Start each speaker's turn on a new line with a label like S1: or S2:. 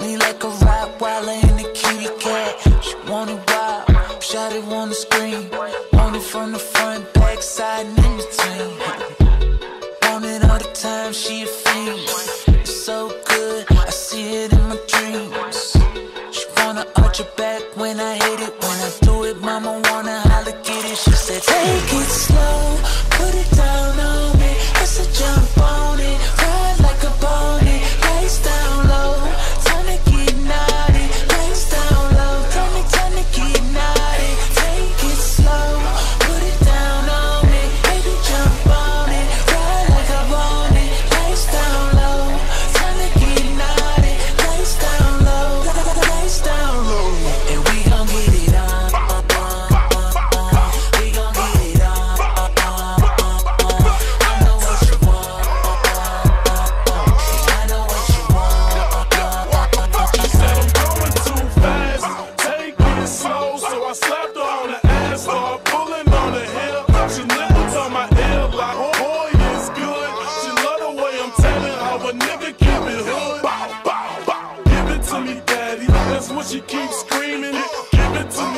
S1: me like a Rottweiler in a kitty cat. She want it wild, shot it on the screen. Want it from the front, back, side, and in between. Want it all the time, she a fiend. It's so good, I see it in my dreams. She wanna arch her back when I hit it. When I do it, mama wanna holler, get it. She said, take it slow, put it down on me. I said, jump on it, ride like a pony. Lights down low, time to get naughty. Lights down low, time to get naughty. Take it slow, put it down on me. Baby, jump on it, ride like a pony. Lights down low, time to get naughty. Lights down low, lights down low. And we gon' get it on. We gon' get it on. I know what you want. I know what you want.
S2: She said I'm going too fast, take it slow. So I slapped her on the ass, started pulling on the hip. She nibbled on my ear like, oh boy, it's good. She love the way I'm telling how a nigga keep it hood. Bow, bow, bow. Give it to me, daddy, that's what she keeps screaming. Give it to me.